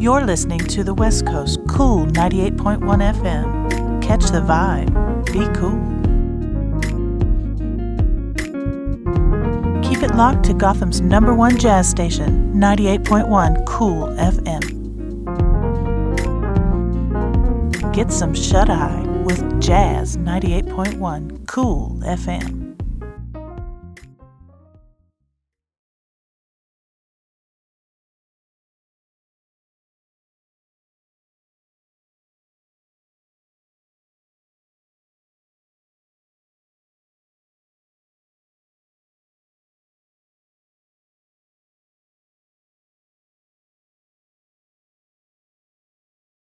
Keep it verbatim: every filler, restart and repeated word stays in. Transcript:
You're listening to the West Coast Cool ninety-eight point one F M. Catch the vibe. Be cool. Keep it locked to Gotham's number one jazz station, ninety-eight point one Cool F M. Get some shut-eye with Jazz ninety-eight point one Cool F M.